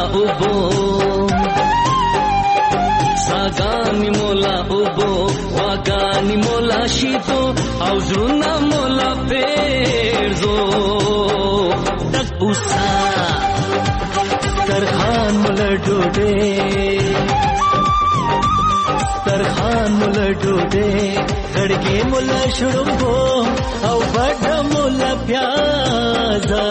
اوبو ساګانی مولا اوبو واګانی مولا شیدو او زړونه مولا پیرزو تک اوسا ترخان مولا ډوډۍ ترخان مولا ډوډۍ غړګې مولا شړمبو او بډ مولا پیازا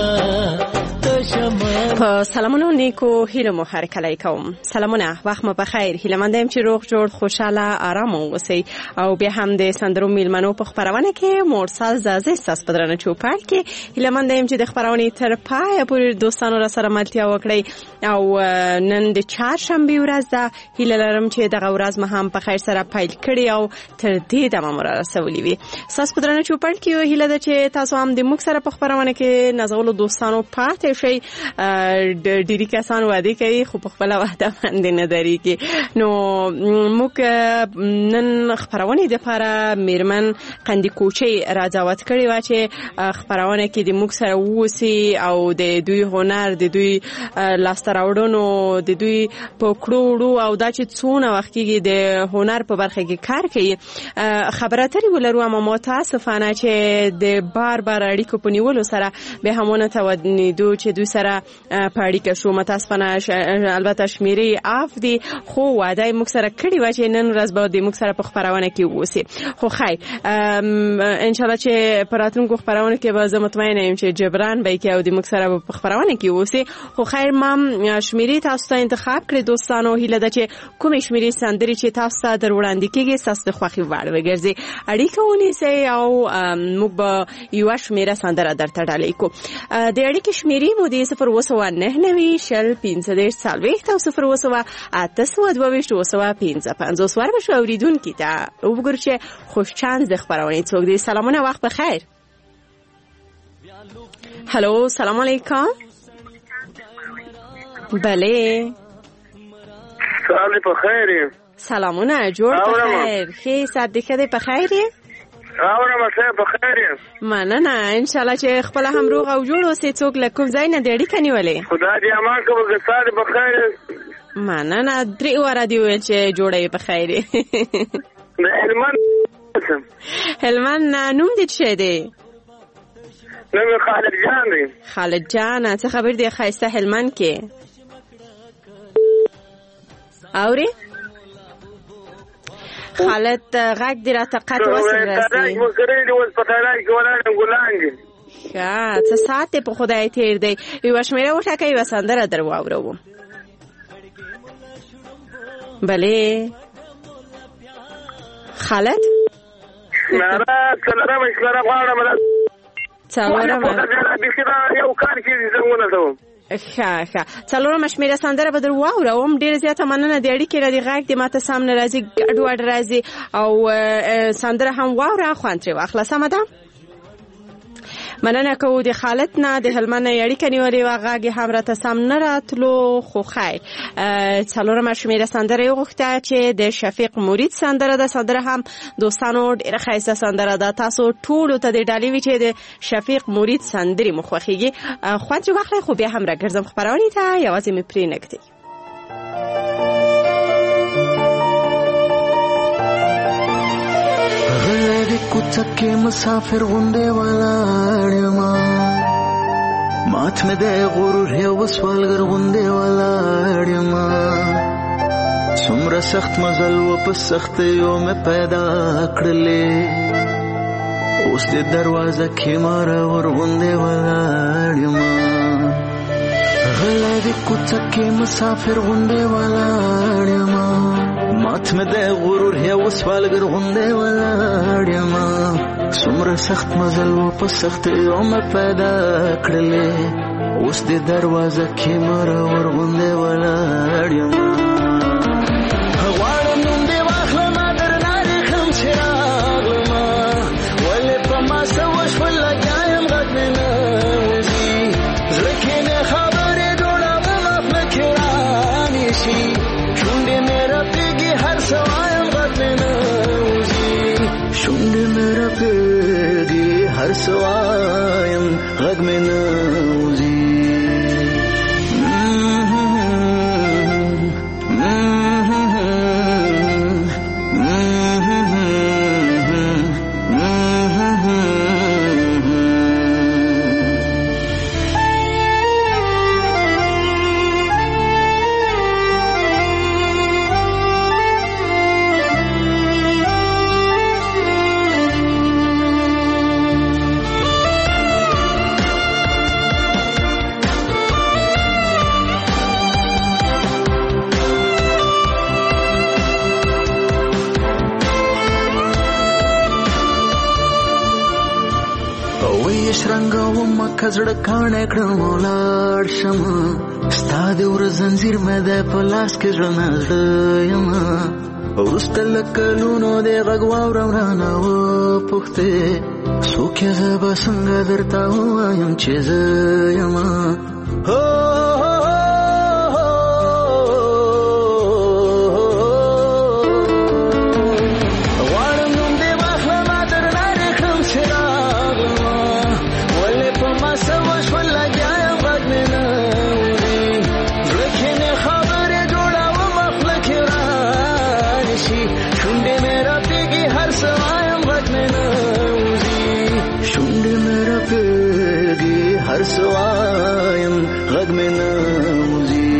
په سلامونو نیکو هیله مو هر کله کوم. سلامونه، وخت مو بخیر. هیله مندم چې روغ جوړ خوشاله آرام اوسئ او بیا هم د سندرو میلمنو په خبرونه کې مرسل زازه ستاسو په درنه چوپړ کې هیله مندم چې د خبرونه تر پای پورې دوستانو را سره ملتیا وکړي او نن د چهارشنبه ورځ ده. هیله لرم چې دغه ورځ مو هم په خیر سره پیل کړي او تر دې دمه مو را رسولي وي. ستاسو په درنه چوپړ کې هیله ده چې تاسو هم د موږ سره په خبرونه کې نازولو دوستانو پاتې شئ. ډیری کسان وعده کوي خو په خپل وعده باندې نه درېږي. نو موږ نن خبرونه د لپاره میرمن قندی کوچي راځوت کړي و چې خبرونه کې د موږ سره ووسی او د دوی هنر د دوی لاسته راوړنو د دوی په کړوړو او دا چې څونه وخت کې د هنر په برخه کې کار کوي خبره ترې ولرو. اما متاسفانه چې د بار اړیکو په نیولو سره به همونه تودنیدو چې دوی سره پاړی کې شو. متاسفانه البته شمیرې اف دي خو وعده موږ سره کړی و چې نن ورځ به د موږ سره په خبرونه کې ووسی. خو خیر ان شاء الله چې پراتونکو خبرونه کې به زه مطمئنه یم چې جبران به کې او د موږ سره په خبرونه کې ووسی. خو خیر ما شمیرې تاسو ته انتخاب کړې دوستانو. هیله ده چې کومې شمیرې سندري چې تاسو ته در وړاندې کیږي تاسو د خوښي وړ وګرځي اړیکه ونیسئ او موږ به یو شمیره سندره درته ډالۍ کو. د اړیکې شمیرې مو د 019 شل 15 سالويخت او 0 822 وربشو اوریدونکو ته وګورئ چې خوشچند د خبرونه څوک دی. سلامونه، وخت بخیر. هلو، سلام علیکم. بله سلام بخیر. سلامونه، جوړ بخیر. خیر صدقه دې بخیر. راوړه مسه بخیر. مننه، ان شاء الله چې خپل هم روغ او جوړ اوسې. څوک لکم ځای نه دی اړیکه نیولې. خدای دې امان کوي چې ساده بخیر. مننه، درې واره دی ویل چې جوړې بخیر. هلمند نوم دې څه دی؟ نوم خالد جان دی. خالد جان، څه خبر دی خایسته هلمند کې؟ اوري خالد غږ دی را طاقت وسره راځي. ښه څه ساعت په خدای تیر دی. یو شمیره وټاکئ یو سندره در واورو. بله خالد نارا څلورم اشاره غواړم. څلورم یو کار کې زمونه ته ښه څلورم شمیره سندره به در واوروم. ډېر زیاته مننه. د اړیکې را دي غږ د ماته سم نه راځي، ګډوډ راځي او سندره هم واوره خوند ترې واخله. سمه ده، مننه کوو د خالد نه. د هلمند نه اړیکه نیولې وه، غږ یې هم راته سم نه راتلو. خو خیر څلورمه شمیره سندره یې غوښته چې د شفیق مرید سندره ده. سندره هم دوستانو ډېره ښایسته سندره ده. تاسو ټولو ته د ډالۍ وي چې د شفیق مرید سندرې مو خوښېږي. خوند ترې واخلئ. خو بیا هم راګرځم خپرونې ته، یوازې مې پرېنږدئ. کوڅه مسافر غوندې ولاړما مات مې د غرور یو سوالګر غوندې ولاړما څومره سخت مزل و په سخت یو مې پیدا کړلې اوس دې دروازه کې ماره ور غوندې ولاړما غلا دې کوڅه کې مسافر غوندې ولاړما مات مې د غرور یو سوالګر غوندې ولاړما څومره سخت مزل و په سخت یو مې پیدا کړلې اوس دې دروازه کې ماره ور غوندې ولاړما غواړم نوم دې واخلمه درنه ریښم چې راغلمه ولې په ما څه وشول لګیا یم غږ مې نه وځي زړه کې مې خبرې جوړوم افله کې رانیشي شونډې مې رپېږي هر څه وایم غږ مې نه وځي شونډې مې رپېږي هر څه وایم غږ مې نه وځي کزړه کانه کړم ولاړ شم ستا د ور زنجیر مې د پلاس کې ژوند یم ورسته لکلونو د غږ واورم رانه و پوښتې څوک یې زه به څنګه درته ووایم چې زه یم هر سوایم غږ مې نه وځي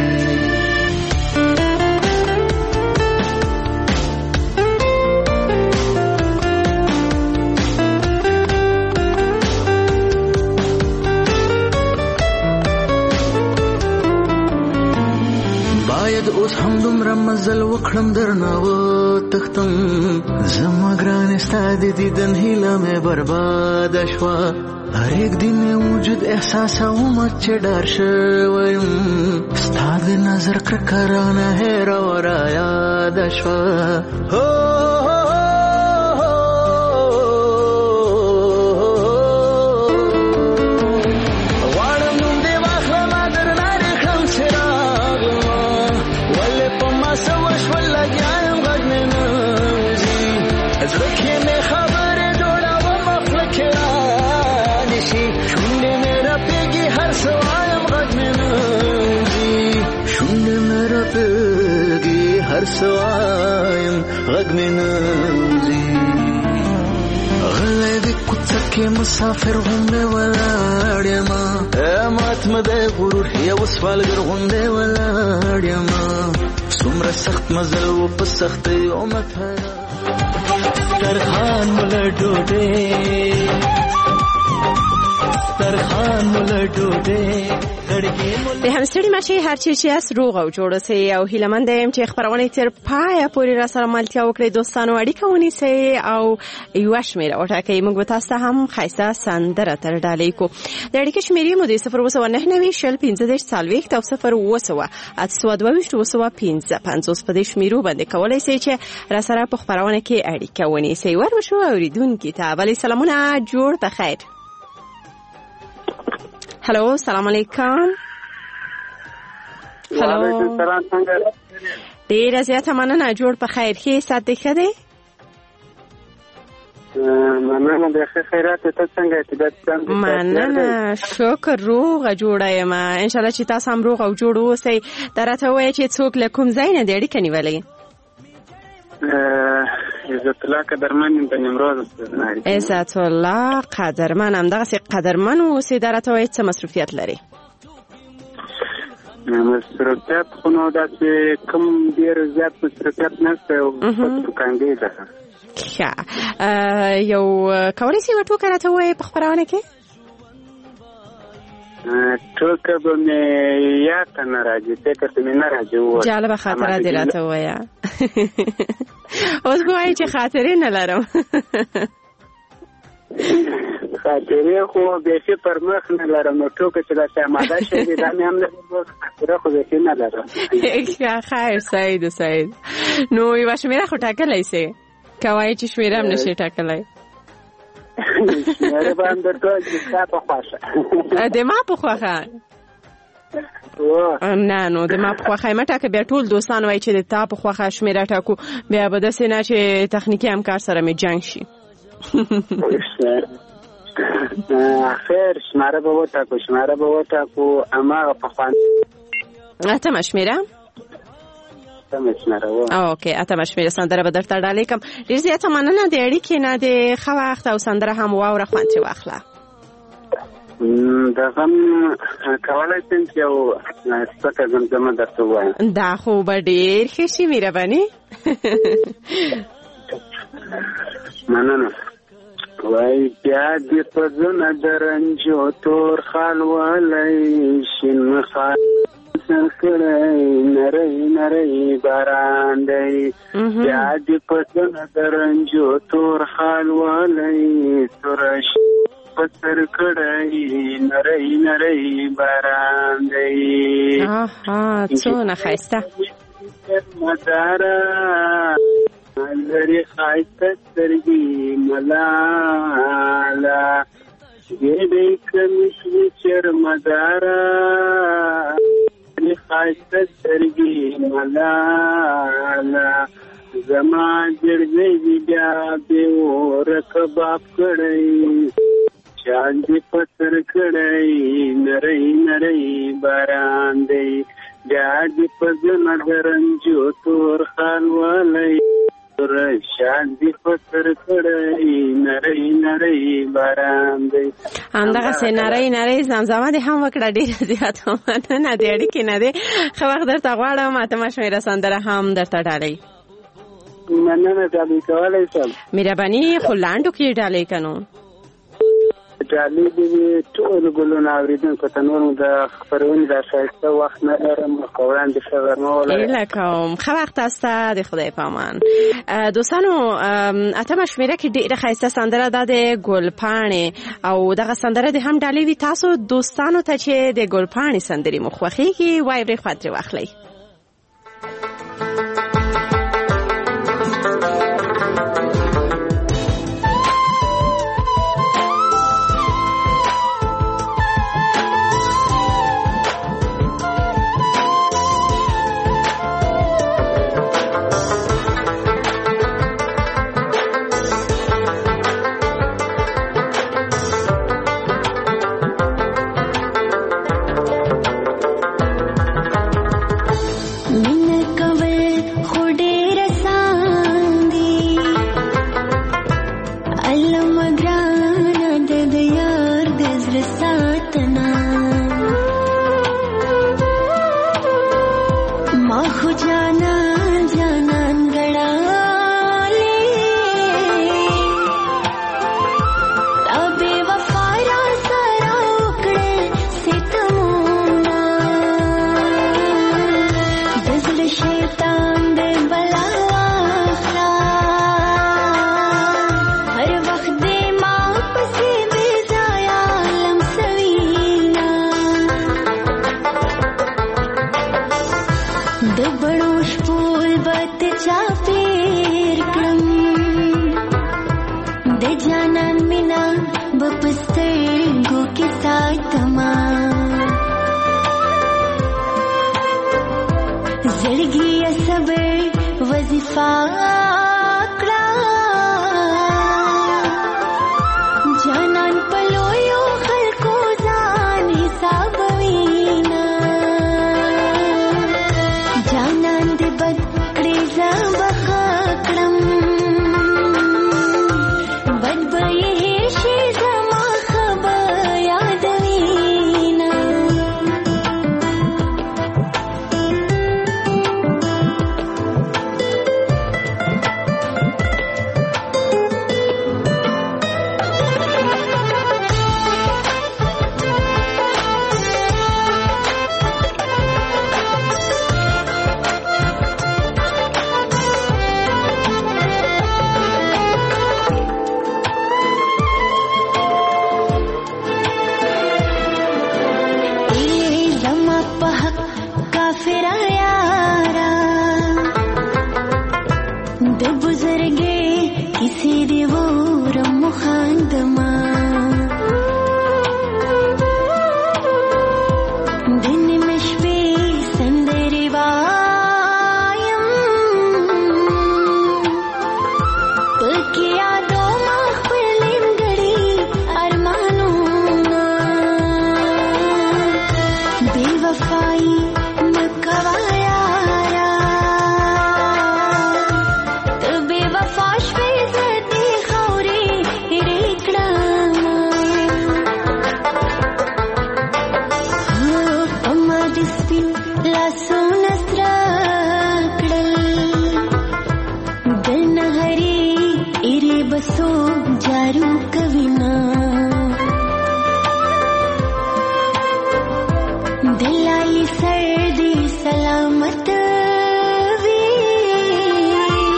باید اوس هم دومره مزل وکړم درنه وتښتم زما ګرانې ستا د دیدن هیله مې برباده شوه هر یک دن وجود احساسوم چې ډار شویم ستا د نظر کرکه رانه هېره و رایاده شوه غواړم نوم دې واخلمه درنه دې کړم چې راغلمه ولې په ما څه وشول لګیا یم غږ مې نه وځي زړه کې مې خبرې جوړومه خوله کې شونډې مې راپېږي هر څه وایم غږ مې نه وځي شونډې مې راپېږي هر څه وایم غږ مې نه وځي غلی د کوڅه کې مسافر غوندې ولاړ یمه مات مه دی غرور یو سوالګر غوندې ولاړ یمه څومره سخت مزل و په سختۍ عمر ترخان مله ډوډۍ د همستړي ماشي هر چی چې اس روغ او جوړ سي او هیلمند يم چې خبرونه تر پای پورې را سره ملتیا وکړي دوستانو اړیکه ونی سي او یو شمیر او ټاکي موږ تاسو هم خایسته سندره تر ډالې کو د اړیکې شمیرې مو د 099 شل 15 40 او 0 په دې شمیرو باندې کولای سي چې را سره په خبرونه کې اړیکه ونی سي ورشو اوریدونکو ته ولی سلامونه جوړ په خیر هلو السلام علیکم هلو ډیره زیاته مننه جوړ په خیر ښه ساتئ ښه دی مننه د خیرات ته څنګه چې مننه شکر روغه جوړه یم ان شاء الله چې تاسو هم روغ او جوړ اوسئ درته وایي چې څوک له کوم ځای نه د اړیکې نیولې عزت الله قدرمن د نیمروز عزت الله قدرمن هم دغه قدرمن اوسئ درته وایي څه مصروفیت لري مصروفیت خو نو داسې کوم ډېر زیات مصروفیت نشته او دوکاندې ده ښه یو کولی شئ یوه ټوکه راته ووایئ په خپرونه کې ټوکه به مې یاد ته نه راځي فکر ته مې نه راځي جالبه خاطره دې راته ووایه اوس ګوایي چې خاطرې نه لرم خاطرې خو بیخي پر مخ نه لرم نو ټوکه چې داسې اماده شوې دا مې هم نه خاطره خو بیخي نه لرم خیر سعید نو یوه شمېره خو ټاکلی سې که وایي چې شمېره هم نشي ټاکلی شمېره به هم درته چې ستا په خوښه د ما په خوښه نه نو د ما په خوښه مه ټاکه بیا ټول دوستان وایي چې د تا په خوښه شمېره ټاکو بیا به داسې نه چې تخنیکي همکار سره مې جنګ شي خیر شمېره به وټاکو هماغه پخوانۍ اتمه شمېره اوکې اتمه شمېره سندره به درته ډالۍ کړم ډېر زیاته مننه د اړیکې نه د ښه وخت او سندره هم واوره خوند ترې واخله د غم کولی شم چې یو سپکه زمزمه درته ووایم دا خو به ډېر ښه شي مهرباني مننه وای بیا دې په زنه د رنجو تور خال والی شین خال سرکړی نری باران دی بیا دې په زنه د رنجو تور خال والی تورش پسر کړی نری نری باران دی څونه ښایسته مدارا لري ښایسته سترګې ملاله ګېډۍ کمیس وي چرمداره لري ښایسته سترګې ملاله زما جړګۍ دي بیا بې اوره کباب کړی شان دې پسر کړی نری نری باران دی بیا دې په زنه د رنجو تور خال والی شان دې پسر کړی نری نری باران دی همدغسې نری نری زمزمه دې هم وکړه ډېره زیاته مننه د اړیکې نه دی ښه وخت درته غواړم اتمه شمېره سندره هم درته ډالۍ مننه ډالۍ کولی شم مهرباني خو لنډو کې ډالۍ که نو ډالۍ دې وي ټولو ګلونو اورېدونکو ته نور د خپرونې دا ښایسته وخت نه لرم که وړاندې ښه غرمه ولرم هیله کوم ښه وخت است د خدای په امان دوستانو اتمه شمېره کې ډېره ښایسته سندره ده د ګلپاڼې او دغه سندره دې هم ډالۍ وي تاسو دوستانو ته چې د ګلپاڼې سندرې مو خوښېږي وایي پرې خوند ترې واخلئ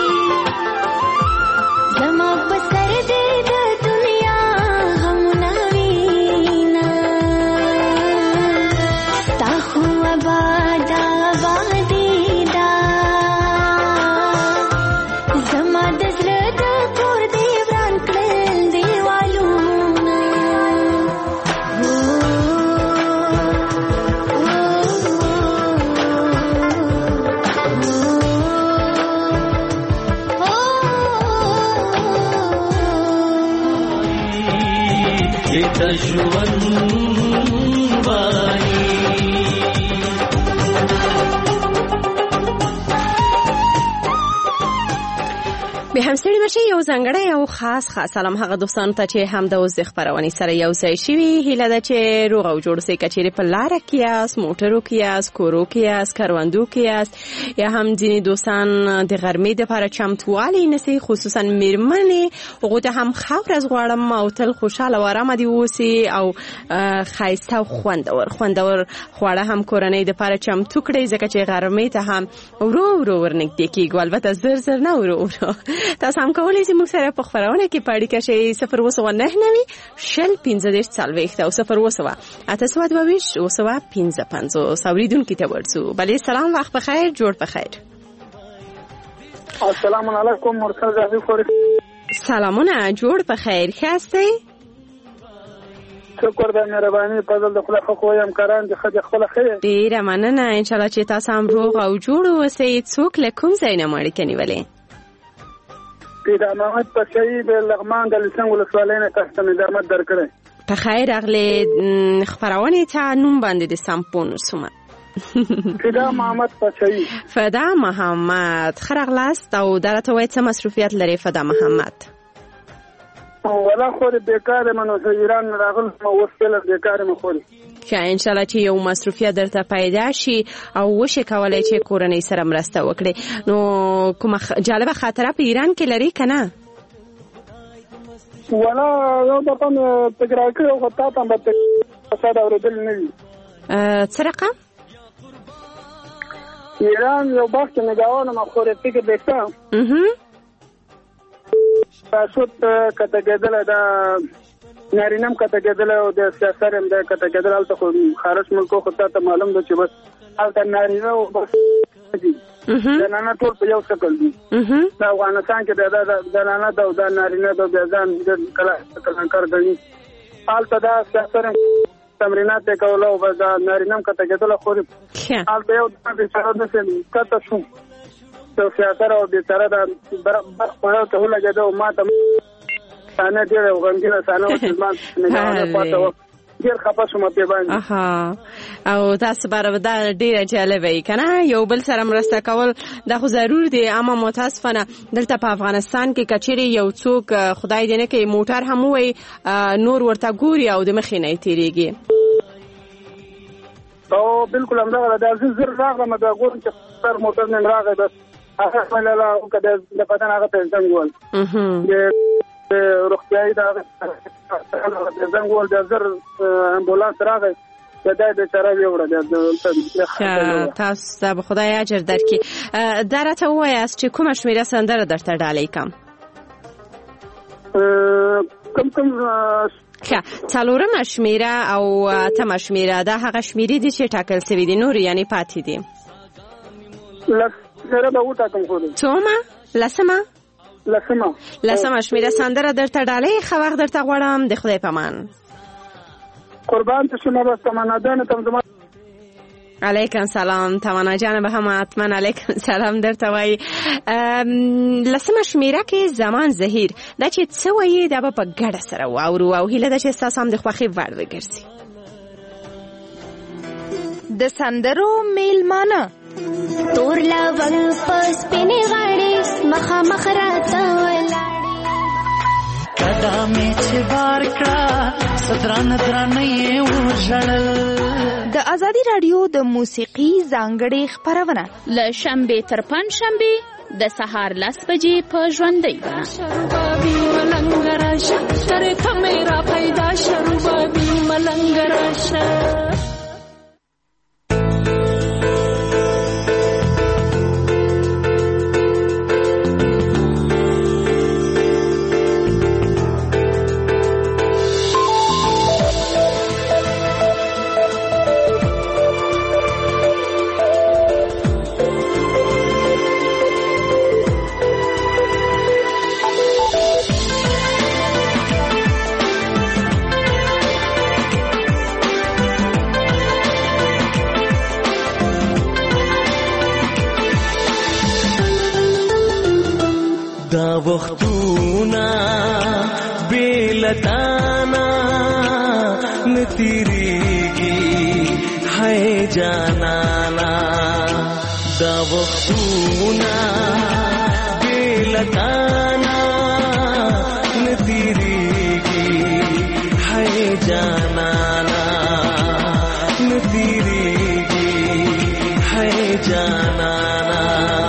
زما په سر دې د دنیا غمونه ژوند وایي. به همسړي بشي یو ځانګړی او خاص سلام هغه دوستانو ته چې هم د اوس خبرونې سره یو ځای شوي. هیله ده چې روغ او جوړ اوسئ. که چیرې په لاره کې یاست، موټرو کې یاست، کورو کې یاست، کروندو کې یاست، یا هم ځینې دوستان د غرمې دپاره چمتووالی نیسئ، خصوصا میرمنې هغو ته هم ښه ورځ غواړم او تل خوشحاله او ارامه دې اوسي او ښایسته او خوندور خواړه هم کورنۍ دپاره چمتو کړئ، ځکه چې غرمې ته هم ورو ورو ورنږدې کېږو، البته زر زر نه، ورو ورو. تاسو هم کولی شئ موږ سره په خپرونه کې په اړیکه شئ 029901540 او 02822 اوریدونکي ته ورسو. بلې سلام، وخت بخیر، جوړ بخیر. السلام علیکم مرسل زاهدی خوري. سلامونه، جوړ بخیر، ښه هستئ؟ شکر د مهرباني فضل د خدای خو یم کاران د خدای خپل خیر. ډیره مننه، ان شاء الله چې تاسو هم روغ او جوړ اوسئ. څوک له کوم ځای نه اړیکه نیولې؟ پیدا محمد پشایی د لغمان د لسنګ ولسوالۍ نه تاسو ته نظامت درکړی. په خیر راغلې. خبرونه ته نوم باندې د سمپون سومه. فدا محمد پشایی. فدا محمد، خرغلاست او درته وای څه مصروفیت لري فدا محمد؟ ولا خو بیکار منو ایران راغل مو وسله بیکار مو خو که ان شاء الله چې یو مصروفیت درته پیدا شي او وشي کولای چې کورنۍ سره مرسته وکړي. نو کومه جالبه خاطره په ایران کې لري کنه؟ ولا یو د پم تګرا کې او تا ته به فساد اوریدل نه وي. څه رقم؟ ایران یو وخت نه گاونه مخوره فکر وکړم. تاسو ته کتهګدل دا نارینم کتهګدل او د سیاست هم د کتهګدل الته خو خارج ملکو خو ته معلوم ده چې بس الته نارینه او بس دي زنانه ټول په یو شکل دي. دا افغانستان کې د زنانه د نارینه د ځان د کلانکار غني الته دا سیاست تمرینات کول او دا نارینم کتهګدل خو الته یو د سره د کته شو د سیاست او د سره د برابر ته لګیدو ماته سانه ډېر غنګله سانه او ځمان نه پاتو ډېر خپه شوم په باندې. او تاسو برابر دا ډېر جالبه کنه، یو بل سره مرسته کول دا خو ضرور دی، اما متاسفانه دلته په افغانستان کې کچېری یو څوک خدای دې نه کوي موټر هم وي نور ورته ګوري او د مخې نه تیریږي. او بالکل همدغه د زر راغله د ګورم چې سر موټر نه راغی بس هغه مله او کده د بدن هغه پنځم ګول د روغتیايي دا زنګول د زر امبولانس راغی د دې بیچاره ویوړه د تاسو به خدای اجر درکړي. درته وایاست چې کومه شمیره سندره درته ډالۍ کم؟ کوم څلورمه شمیره او اتمه شمیره دا هغه شمیرې دي چې ټاکل شوي دي، نور یعنی پاتې دي؟ څومه؟ لسمه شمیره سندره درته ډالۍ. ښه وخت درته غواړم، د خدای پامان. قربان ته شما بس تمنا جان ته زما علیکم سلام. تمنا جان به هم حتما علیکم سلام درته وای. لسمه شمیره کې زمان زهیر دا چې څه وایي دا به په ګډه سره واورو او هیله ده چې ستاسو هم د خوښۍ وړ وګرځي. د سندرو میلمانه تور لونګ پس پینې غاړې مخامخ راته ولاړې قدمې چې بار کړه صدران درانه یې وژړل. د ازادي رادیو د موسیقي ځانګړې خبرونه له شنبې تر پنځشنبې د سهار 10 بجې په ژوندۍ بڼه. شربابي ملنګ راشه ترې ته مې را پیدا شربابي ملنګ راشه. دا وختونه بیلتانا نتیریږي هاي جانانا دا وختونه بلتانا نتیریږي هاي جانانا نتیریږي هاي جانانا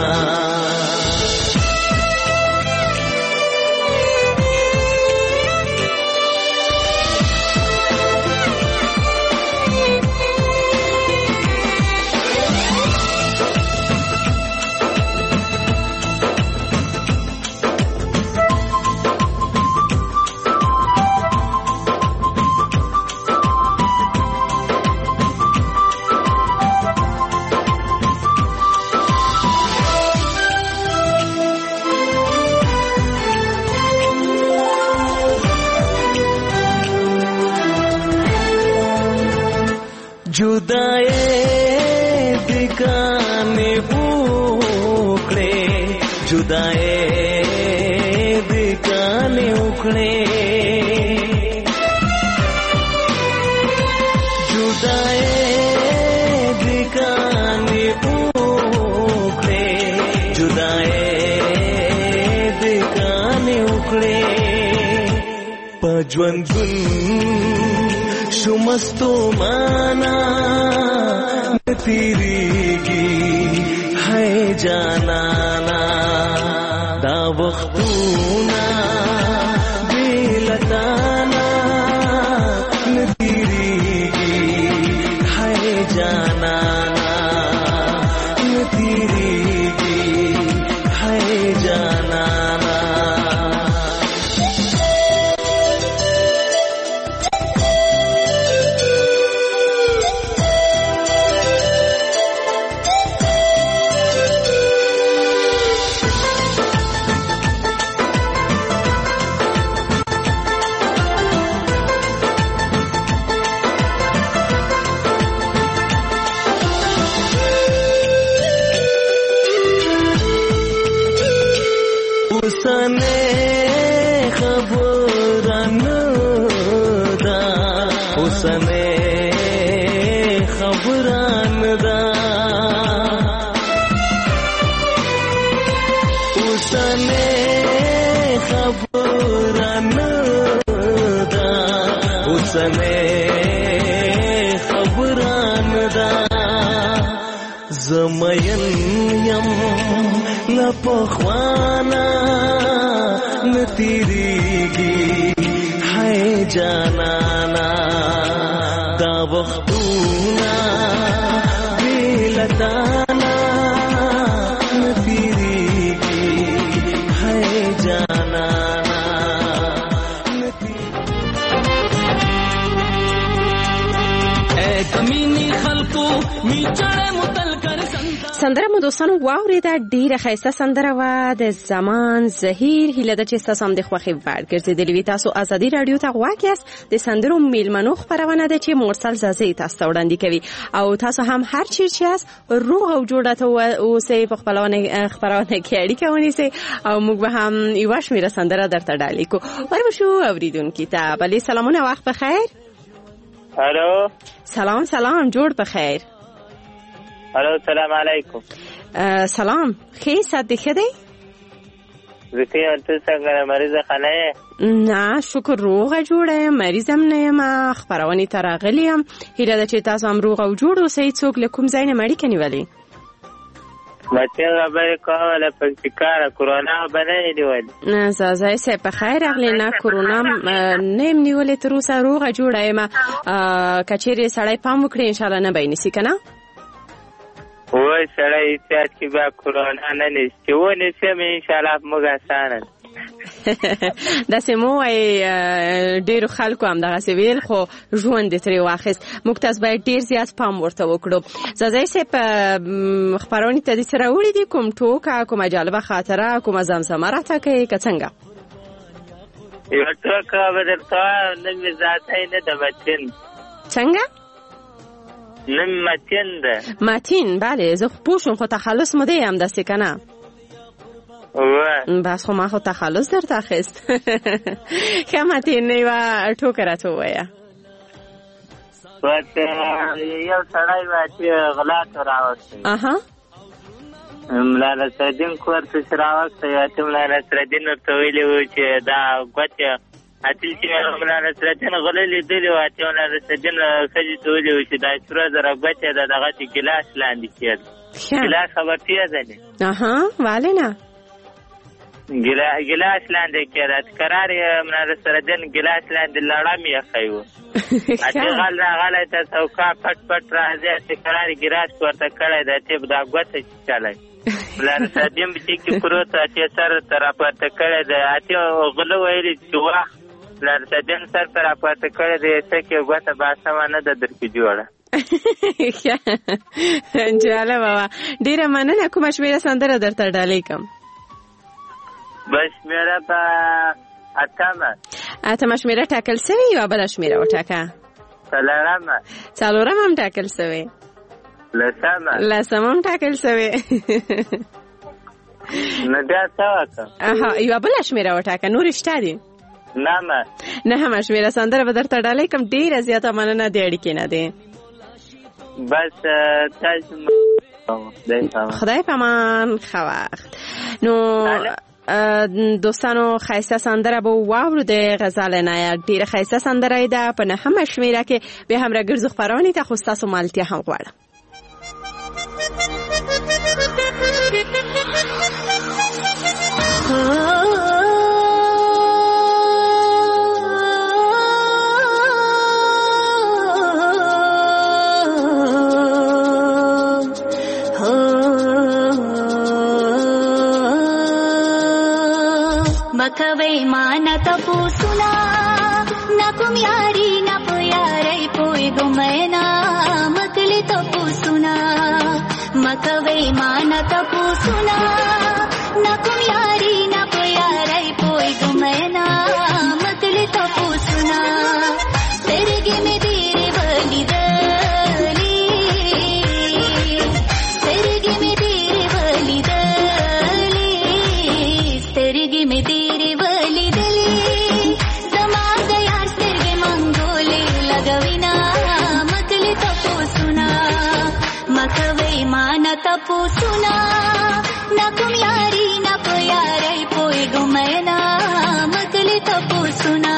जुदाए दिकाने उखड़े जुदाए दिकाने उखड़े जुदाए दिकाने उखड़े जुदाए दिकाने उखड़े पजवंदुन शुमस्तो माना नतीरीगी है जानाना दा वख्तूना बेलताना नतीरीगी है जानाना नतीरीगी है जानाना उसने खबरान दा उसने खबरान दा उसने खबरान दा उसने खबरान दा जमयन यम लपखवाना नतीरीगी है जानाना दा वख्तूना बेलताना नतीरीगी है जानाना ए कमीनी खलको میچړې متل کر سندره مو دوستانو واورېده ډیره ښایسته سندره وه د زمان زهیر هیله ده چې ستاسو هم د خوښې وړ ګرځېدلې وي. تاسو ازادي راډیو ته غوږ یاست. د سندرو میلمنو خپرونه ده چې مرسل زازې تاسو ته وړاندې کوي او تاسو هم هر چیرې چې یاست روغ او جوړه ته اوسئ په خپرونه کې اړیکه ونیسئ او موږ به هم یوه شمېره سندره درته ډالۍ کړو. وربشو اورېدونکي ته بلې سلامونه وخت بخیر. الو سلام جوړ بخیر. الو سلام علیکم. سلام خیلی صد ښه دی؟ زه ته څنګه مریضه خانه؟ نه شکر روغه جوړه مریضم نه یم خبرونه ته راغلی یم هیله ده چې تاسو هم روغ او جوړ اوسئ. څوک له کوم ځای نه مړی کنیولې؟ مته خبرې کوله پکتیکا کرونا باندې نیولې. نه زازای سه په خیر اغلی نه کرونا نیم نیولې تر اوسه روغه جوړه یم. کچېرې سړی پام وکړي ان شاء الله نه بینسی کنه. وای سړی احتیاط کی با کرونا نه نشي و نشي ان شاء الله موږ اسانه د سمو ډیرو خلکو هم دغه سویل خو ژوند ترې واخیست. موږ تاسو باید ډیر زیات پام ورته وکړو. زازای سه په خبرونه ته د سره وړي دي کوم ټوکا کوم جالبه خاطره کوم زمزمه راته کوي که څنګه؟ یو ټوکا به درته نه مې ذاتای نه د متین. څنګه؟ نه متین ده. متین بله زه خو پوشم خو تخلص مو دی هم دستی کنه. بس خو ما خو تخلص در تخست. که متین نیوه ټوکه را تو ویا ورته یو سړی و چې غلا ته راوستی ملا نصرالدین کور پسې راوستی چې ملا نصرالدین ورته ویلي وو چې دا ګوتې اتل چې ملا نصرالدین غله لیدلي وو چې ملا نصرالدین ښځې ته ویلي وو چې دا سره زره ګوتې د دغه ګیلاس لاندې کېږي ګیلاس خبرتیا ځلې ولې نه ګیلاس لاندې کېده قرار یې ملا نصرالدین ګیلاس لاندې لړم یخی وو چې غل راغلی ته څوکا پټ پټ راځي چې قرار یې ګیلاس ورته کړی دی چې دا ګوته چلی ملا نصرالدین چې کې پروت چې سر ته راپورته کړی دی اتې غله ویلي چې وخت ملا نصرالدین سر ته راپورته کړی دی څه کې ګوته باسمه نه ده درکې جوړه جالبه وه ډېره مننه کومه شمېره سندره درته ډالۍ کړم بس شمېره په اتمه شمېره ټاکل سوې یوه بله شمېره وټاکه څلورمه هم ټاکل سوې لسمه هم ټاکل سوې نو بیا څه وکړم یوه بله شمېره وټاکه نورې شته دي نهمه شمېره سندره به درته ډالۍ کړم ډېره زیاته مننه د اړیکې نه دی بس تاسو خدای په امان ښه وخت نو دوستانو ښایسته سندره به واورو د غزل عنایت ډېره ښایسته سندره یې ده په نهمه شمېره کې بیا هم راګرځو خپرونې ته خو ستاسو مالتیا هم غواړم مکوي مان تپوسنا نکم یاری نپ یاری پوی گمینا مکلی تپوسنا مکوي مان تپوسنا نکم یاری نپ یاری پوی گمینا مکلی تپوسنا ترګي می دیری ولی دلی ترګي می دیری ولی دلی ترګي می تپوسنا نکم یاری نپ یاری پوی گمینا مکلی تپوسنا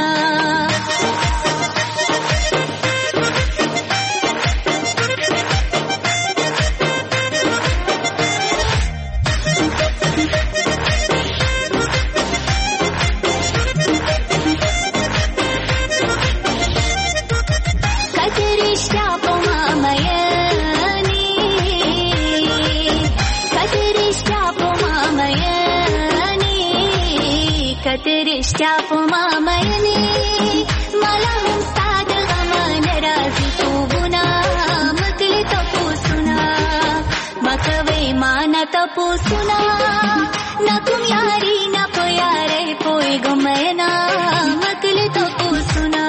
رشتیا په مامینه مالا هم ستاد غمان راځي توبونه مکلی تپوسنا مکوي مان تپوسنا نکم یاری نپ یاری پوی گمینا مکلی تپوسنا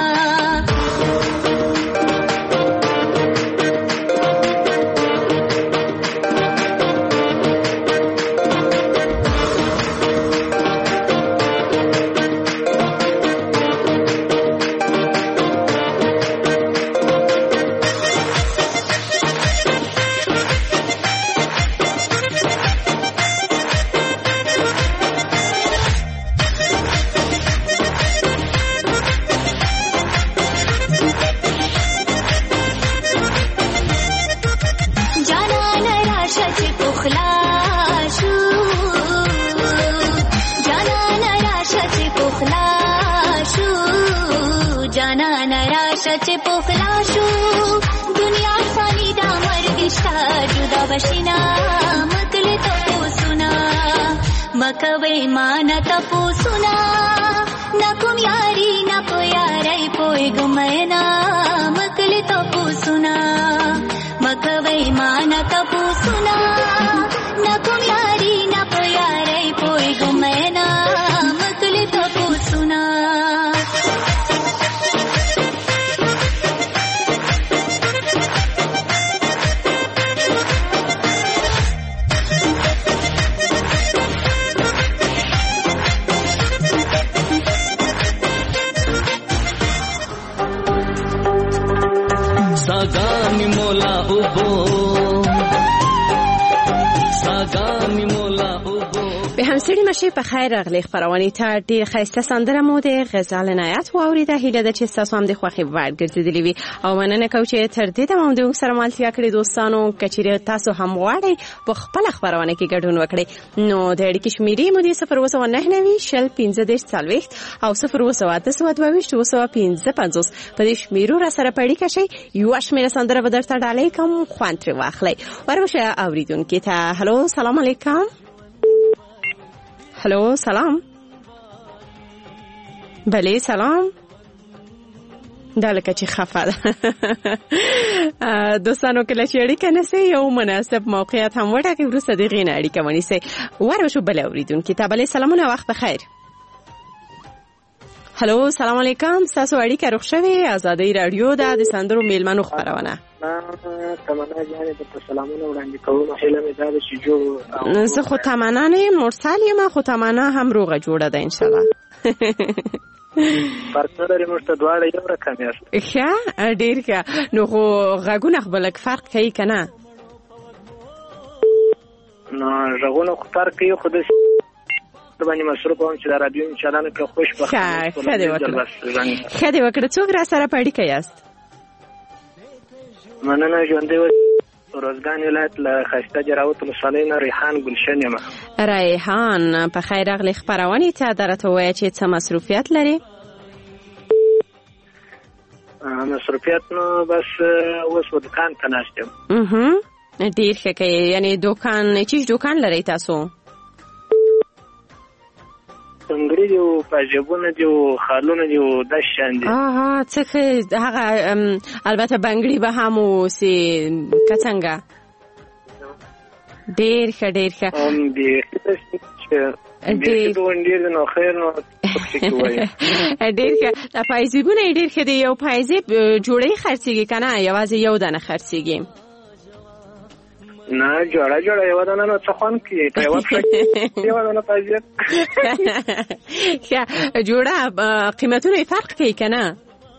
چې پوخلا شو دنیا فانی دا مرګ شتا جدا بشینا مکلی تپوسنا مکوي مان تپوسنا نکم یاری نپ یاری پوی گمینا مکلی تپوسنا مکوي مان تپوسنا نکم یاری نپ یاری پوی گمینا مکلی تپوسنا سړي مشي په خیر راغلی خبرونه ته ډیر خسته سندره مو د غزال عنایت واوریده. هیله ده چې تاسو هم د خوخي وړ ګرځېدلی وي او مننه کوم چې تر دې ته مو د سره مالتیا کړی دوستانو. کچېره تاسو هم غواړئ په خپل خبرونه کې ګډون وکړئ نو د اړیکې شمیرې مو د 029901540 او 0102225 په دې شمیرو را سره پړی کشي یو شمیره سندره به درته ډالۍ کوم خوان تر واخلئ. ورشه اوریدونکو ته هالو سلام علیکم. هلو سلام. بله سلام. دالکه چې خفه ده دوستانو کله چې اړیکه نسي یو مناسب موقعیت هم وټاکئ وروسته د هغې نه اړیکه ونیسئ. ورشو بل اوریدونکي ته بلې سلامونه وخت بخیر. هلو سلام علیکم. ستاسو اړیکه روغ شوې. ازادي راډیو ده د سندرو میلمنو خپرونه. تمنا جانې د سلامونه وړاندې کوم. هیله مې ده چې جوړ زه خو تمنا نه مرسل یم خو تمنا هم روغه جوړه ده ان شاء الله. فرق نه لري موږ ته دواړه یو رقم یاست. ښه ډېر ښه. نو خو غږونه خو به لږ فرق کوي که نه؟ نو غږونه خو فرق کوي خو داسې باندې مصروف وم چې د راډیو چالانه کې خوش بخته. ښه دې وکړه. څوک را سره په اړیکه یاست؟ مننه. ژوندی روزګان ولایت له ښایسته جراوت ولسوالۍ نه ریحان ګلشن یم. ریحان په خیر راغلی خپرونې ته. درته ووایه چې څه مصروفیت لري؟ مصروفیت نو بس اوس په دکان ته ناست یم. ډېر ښه کوې. یعنې دوکان چیش دوکان لرئ تاسو؟ انګړي دي او پاجابونه دي او خالونه دي او داسې شیان دي. څه ښه. هغه البته بنګړي به هم اوسي که څنګه؟ ډېر ښه ډېر ښه. ډېر ښه. پایزیبونه یې ډېر ښه دي. یو پایزیب جوړې خرڅېږي که نه یوازې یو دانه خرڅېږي؟ نه جوړه یو دانه نه څه خوند کوي په یوه پښه کې یو دانه پایزیب. ښه جوړه قیمتونه یې فرق کوي که نه؟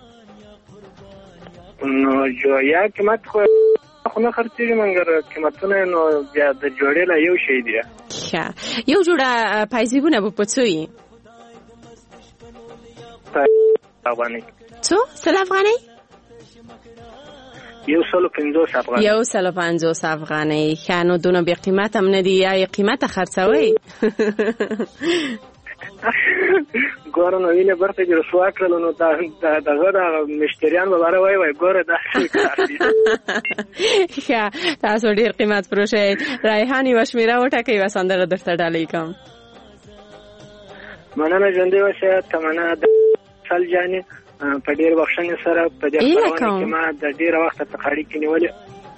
نو یا قیمت خو نه خرڅېږي مګر قیمتونه نو بیا د جوړې لا یو شی دی. ښه. یو جوړه پایزیبونه به په څو یي؟ افغانۍ. څو؟ سل افغانۍ؟ 150 افغانۍ. 150 افغانۍ. ښه نو دونه بې قیمت هم نه دي. یا قیمته خرڅوئ؟ ګوره نو وینې برته چې رسوا کړلو نو دغه د مشتریان به باره وایي ګوره داسې کار دي. ښه تاسو ډېر قیمت فروش یئ. ریحان یوه شمېره وټاکئ یوه سندره درته ډالۍ کوم. مننه. ژوندی اوسه. تمنا د سل جانې په ډېر بخښنې سره په دې خپرونه کې ما د ډېره وخته څخه اړیکې نیولې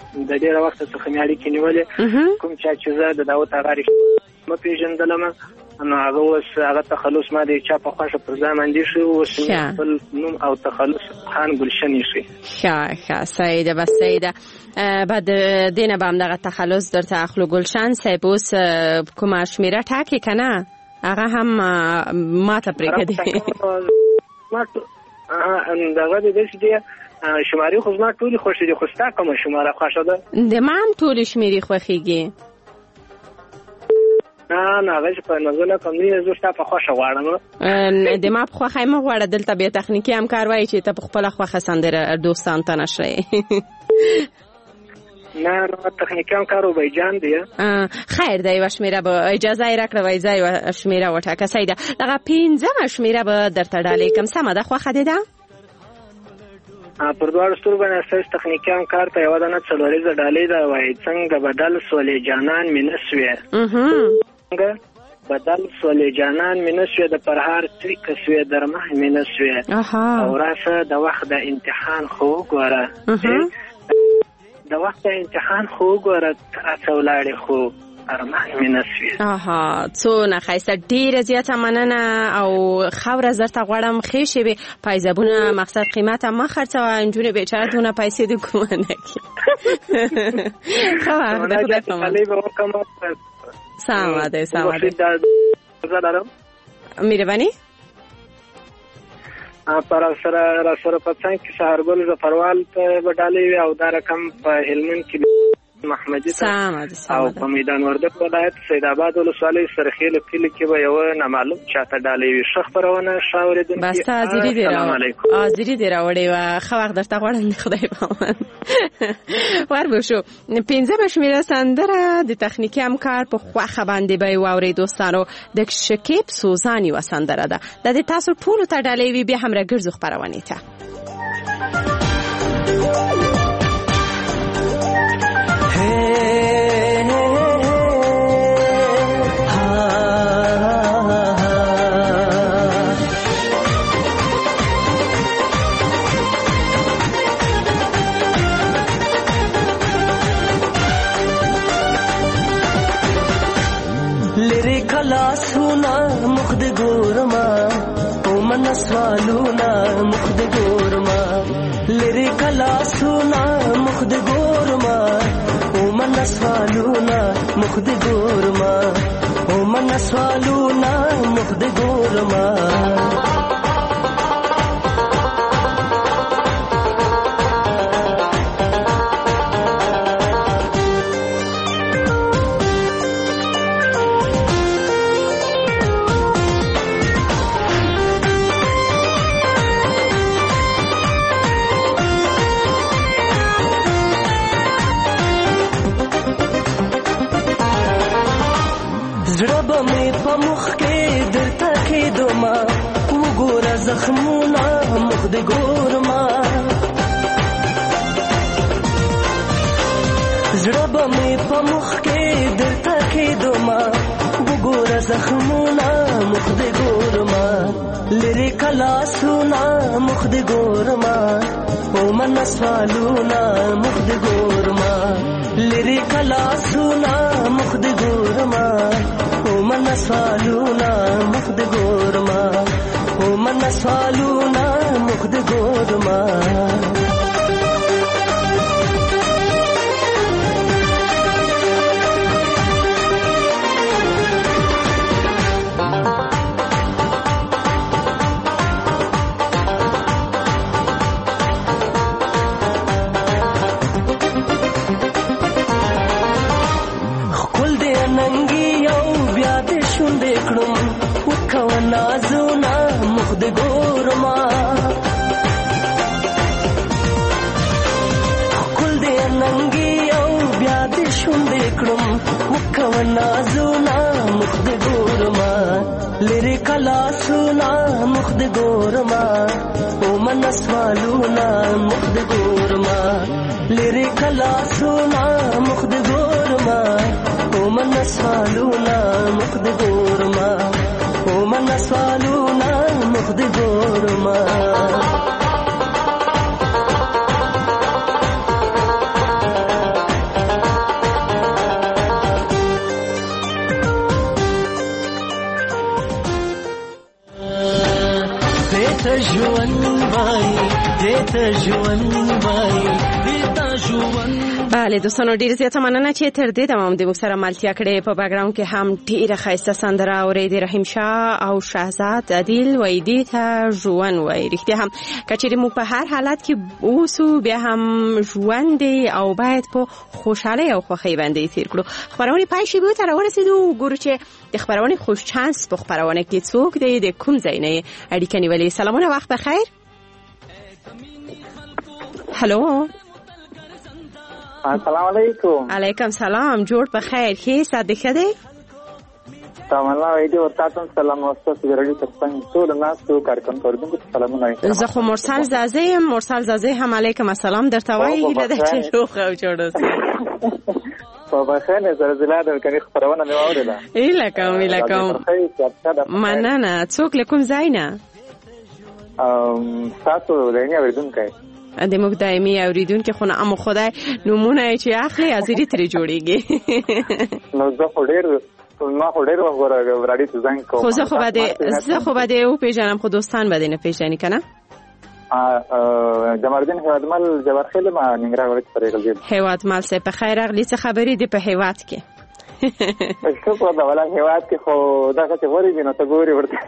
کوم چا چې زه د داود هغه رښتیا مه پېژندلم نو هغه اوس هغه تخلص ما د چا په خوښه پر ځای باندې شي. اوس خپل نوم او تخلص خان ګلشن ایښی. ښه صحیح ده. بس صحیح ده. بعد دې نه به همدغه تخلص درته اخلو. ګلشن صاحب اوس کومه شمېره ټاکې که نه هغه هم ماته پرېږدي. دغه د داسې دی شمارې خو زما ټولې خوښې دي خو ستا کومه شماره خوښه ده؟ د ما هم ټولې شمېرې خوښېږي. نه هغه چې په نظر نه کوم نه زه ستا په خوښه غواړم. د ما په خوښه مه غواړه. دلته بیا تخنیکي همکار وایي چې ته په خپله خوښه سندره دوستانو ته نشرئ. نه تخنیکي همکار وبیجان دی. خیر ده. یوه شمېره به اجازه یې راکړه وایي ځه یوه شمېره وټاکه. صحیح ده. دغه 5مه شمېره به درته ډالۍ کوم. سمه ده؟ خوښه دې ده؟ پر دواړو سترګو باندې ستاسو تخنیکي همکار ته یوه دانه څلوریزه ډالۍ ده. وایي څنګه بدل سولې جانان مې نه سوې. څنګه بدل سولې جانان مې نه سوې. د پرهار تریکه سوې در مه مې نه سوې. او راسه د وخت د امتحان خو وګوره. د وخت د امتحان خو وګوره راڅه ولاړې خو ارمان مې نه سوې. څونه ښایسته. ډېره زیاته مننه او ښه ورځ درته غواړم. ښې شېبې. پایزابونه مقصد قیمت هم مه خرڅوه. نجونې بیچاره دونه پیسې دې کومه نه کړي. ښه وخت د خدای په امان. سمه ده. مهرباني. پر سره په څنګ کې سهارګل ظفروال ته به ډالۍ وي او دا رقم په هلمند کې محمدي سلام او په میدان وردګ ولایت سید آباد ولسوالۍ سرخیل کلی کې به یو نامعلوم چاته ډالۍ وي. ښه خپرونه ښه اورېدونکي. بس حاضري دې راوړې حاضري دې راوړې وه. ښه وخت درته غواړم د خدای په امان. ور شو 15 شمېره سندره د تخنیکي همکار په خوښه باندې به یې واورئ دوستانو. د شکیب سوزان یوه سندره ده. د دې تاسو ټولو ته ډالۍ وي. بیا هم راګرځو خپرونې ته. لری کلا سونا مخد ګورما او من سوالونا مخد ګورما لری کلا سونا مخد ګورما او من سوالونا مخد ګورما او من سوالونا مخد ګورما زړه مې په مخ کې درته کېدما وګوره زخمونه مخ دې ګورما زړه مې په مخ کې درته کېدما وګوره زخمونه مخ دې ګورما لری کلا سونا مخ دې ګورما او من سوالونه مخ دې ګورما لری کلا سونا مخ دې ګورما او من سوالونا مخ دې ګورما او من سوالونا مخ دې ګورما نازونا مخ دې ګورما خپل دې ننګي او بیا دې شونډې کړم وکو نازونا مخ دې ګورما لری کلا سونا مخ دې ګورما او من سوالونا مخ دې ګورما لری کلا سونا مخ دې ګورما او من سوالونا مخ دې ګورما او من سوالونا مخ دې ګورما دیتا ژوند وای دیتا ژوند وای دیتا ژوند. بله دوستانو ډیر زیاته مننه چې تر دې دمه د موږ سره ملتیا کړې. په بیکګراوند کې هم ډیره ښایسته سندره اورېدې. رحیم شاه او شهزاد عادل وایي دې ته ژوند وایي. رښتیا هم که چېرې موږ په هر حالت کې اوسو بیا هم ژوند او باید په خوشحالۍ او خوښۍ باندې تیر کړو. خپرونې پای شیبو ته راورسېدو. وګورو چې د خپرونې خوش چانس په خپرونه کې څوک دی، د کوم ځای نه اړیکه نیولې. سلامونه، وخت بخیر. هلو، السلام علیکم. علیکم سلام. جوړ په خیر. ښه صادق دی. تمنا وایي ورته سلام واستو ګرځي تاسو ټول ناس ته کارکون کوونکو سلامونه. زه خو مرسل زازه مرسل زازه هم علیکم السلام درته وایي د چې روغ او جوړ اوسئ. په بخیر زلزلہ د کني خبرونه مې واورېده. ایله کوم مننه. څوک له کوم ځای نه؟ تاسو رینه اوریدونکو د موږ دایمي اوریدونکو خو نه امو خدای نمونه چې اخلي ازری ترې جوړیږي. نو زه خو ډېر وګورم راډیو ته زنګ کوم. خو زه خو بده او پیژنم، خو دوستان بده نه پیژني کنه. جمالدین هیوادمل جوارخیل ما ننګرهار ولایت پرېږدي. هیوادمل سه په خیر اغلی څه خبرې دی په هیواد کې؟ شکر دا ولا هیواد کې خو دا څه غوري دي نو ته ګوري ورته.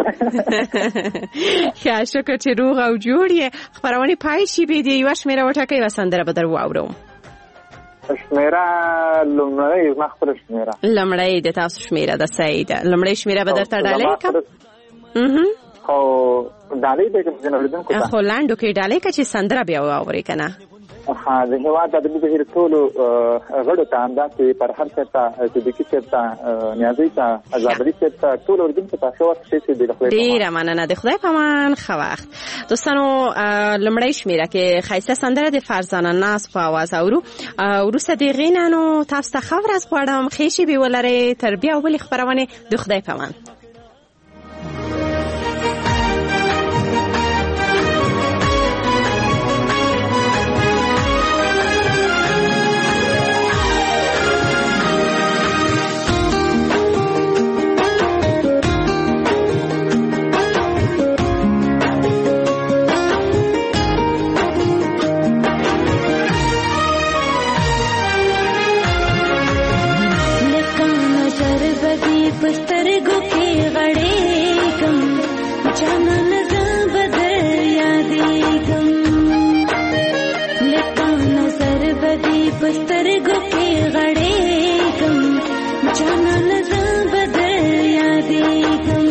ښه شکر چې روغ او جوړ یې. خبرونه پای شي به دی یو شمیره وټکې وسندره به درو اورم. شمیره لومړی زما خپله شمیره لومړی د تاسو شمیره ده. صحیح ده. لومړی شمیره به درته ډالۍ کړم. خو ډالۍ به کوم ځای اوریدونکو ته خو لاندو کې ډالۍ که چې سندره بیا واورې که نه. د هېواد ادبي بهیر ټولو غړو ته همداسې فرهاد صاحب ته صدیقي صاحب ته نیازۍ ته زابلي صاحب ته ټولو اورېدونکو ته ښه وخت ښې د خدای ډېره مننه. د خدای په امان ښه وخت. دوستانو لومړی شمیره کې ښایسته سندره د فرزانه ناز په اواز اورو. وروسته د هغې نه نو تاسو ته ښه ورځ غواړم. ښې شېبې ولرئ. تر بیا بلې خپرونې د خدای په امان. پسترګو کې غړېږم جانان زه بدر یادېږم لکه نظر بدې پسترګو کې غړېږم جانان زه بدر یادېږم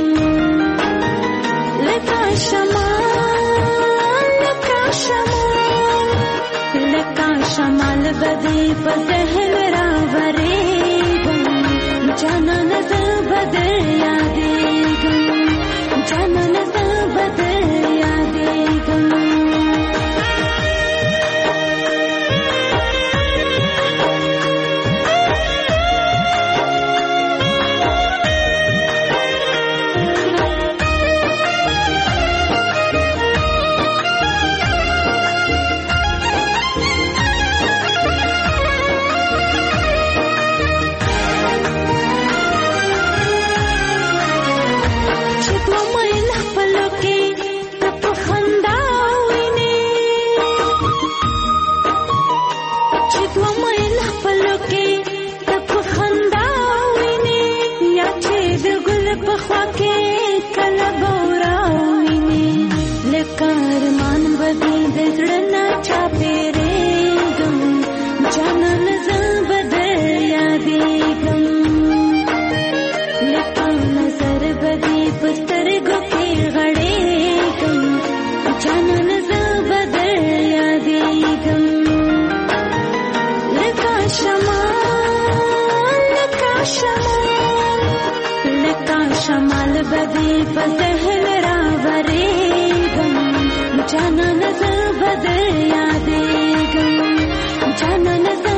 لکه شمال بدې په ذهن راورېږم جانان زه بدر یادېږم جانان زه بدر یادېږم شمال بدی په ذهن راورېږم جانان زه بدر یادېږم جانان